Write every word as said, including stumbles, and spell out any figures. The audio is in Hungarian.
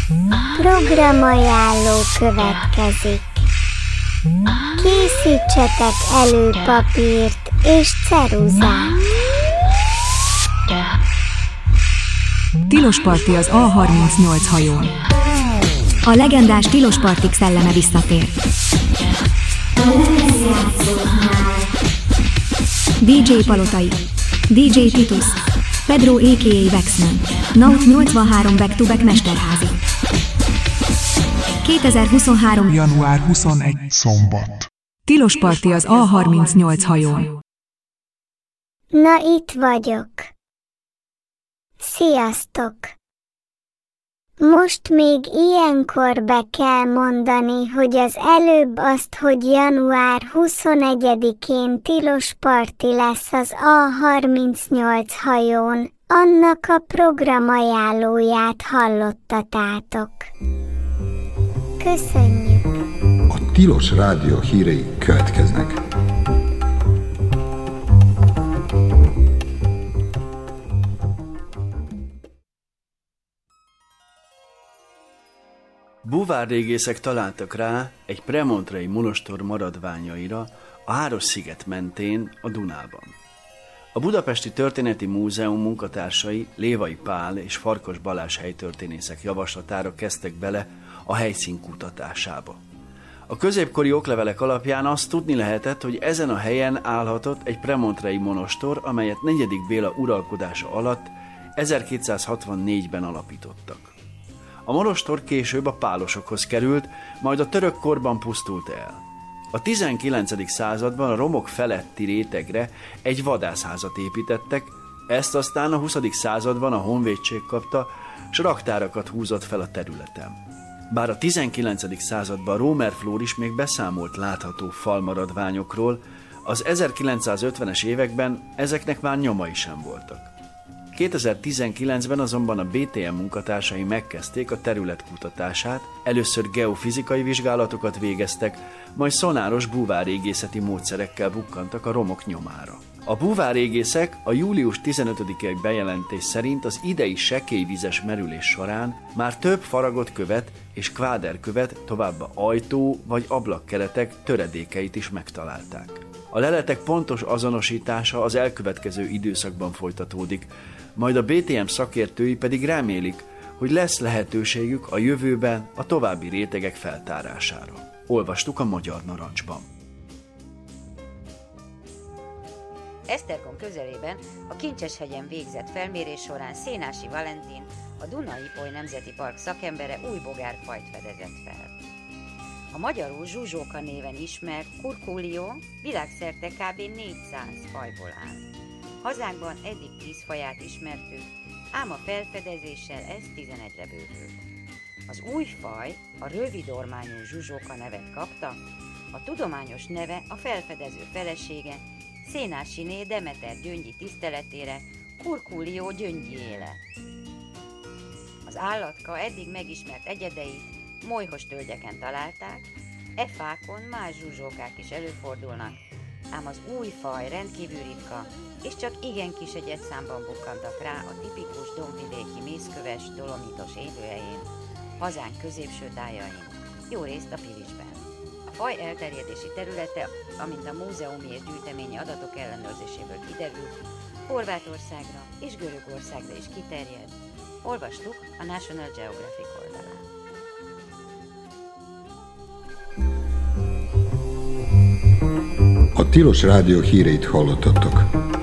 Programajánló következik. Készítsetek elő papírt és ceruzát. Tilos Parti az á harmincnyolc hajón. A legendás Tilos Partik szelleme visszatér. dé dzsé Palotai, dé dzsé Titus, Pedro á ká á Vexman, Naut nyolcvanhárom back-to-back mesterházi. kétezer-huszonhárom. január huszonegyedike szombat. Tilos Parti az á harmincnyolc hajón. Na, itt vagyok. Sziasztok! Most még ilyenkor be kell mondani, hogy az előbb azt, hogy január huszonegyedikén tilos parti lesz az á harmincnyolc hajón, annak a programajánlóját hallottatátok. Köszönjük! A Tilos Rádió hírei következnek. Búvárrégészek találtak rá egy premontrei monostor maradványaira a Háros-sziget mentén a Dunában. A Budapesti Történeti Múzeum munkatársai Lévai Pál és Farkas Balázs helytörténészek javaslatára kezdtek bele a helyszín kutatásába. A középkori oklevelek alapján azt tudni lehetett, hogy ezen a helyen állhatott egy premontrei monostor, amelyet negyedik Béla uralkodása alatt ezerkétszázhatvannégyben alapítottak. A monostor később a pálosokhoz került, majd a török korban pusztult el. A tizenkilencedik században a romok feletti rétegre egy vadászházat építettek, ezt aztán a huszadik században a honvédség kapta, s raktárakat húzott fel a területen. Bár a tizenkilencedik században Rómer Flór is még beszámolt látható falmaradványokról, az ezerkilencszázötvenes években ezeknek már nyomai sem voltak. kétezer-tizenkilencben azonban a bé té em munkatársai megkezdték a terület kutatását, először geofizikai vizsgálatokat végeztek, majd szonáros búvárrégészeti módszerekkel bukkantak a romok nyomára. A búvárrégészek a július tizenötödikei bejelentés szerint az idei sekélyvizes merülés során már több faragott követ és kváderkövet, továbbá ajtó vagy ablakkeretek töredékeit is megtalálták. A leletek pontos azonosítása az elkövetkező időszakban folytatódik, majd a bé té em szakértői pedig remélik, hogy lesz lehetőségük a jövőben a további rétegek feltárására. Olvastuk a Magyar Narancsban. Esztergom közelében a Kincseshegyen végzett felmérés során Szénási Valentin, a Duna-Ipoly Nemzeti Park szakembere új bogárfajt fedezett fel. A magyarul zsuzsóka néven ismert Curculio világszerte kb. négyszáz fajból áll. Hazánkban eddig tíz faját ismertük, ám a felfedezéssel ez tizenegyre bővül. Az új faj, a rövidormányú zsuzsóka nevet kapta, a tudományos neve a felfedező felesége, Szénásiné Demeter Gyöngyi tiszteletére Curculio gyöngyjé lett. Az állatka eddig megismert egyedeit molyhos tölgyeken találták, e fákon más zsuzsókák is előfordulnak, ám az új faj rendkívül ritka, és csak igen kis egyedszámban bukkantak rá a tipikus dombvidéki mészköves, dolomitos élőhelyén, hazánk középső tájain, jó részt a Pilisben. A faj elterjedési területe, amint a múzeumi és gyűjteményi adatok ellenőrzéséből kiderült, Horvátországra és Görögországra is kiterjed, olvastuk a National Geographic oldalán. A Tilos Rádió híreit hallottatok.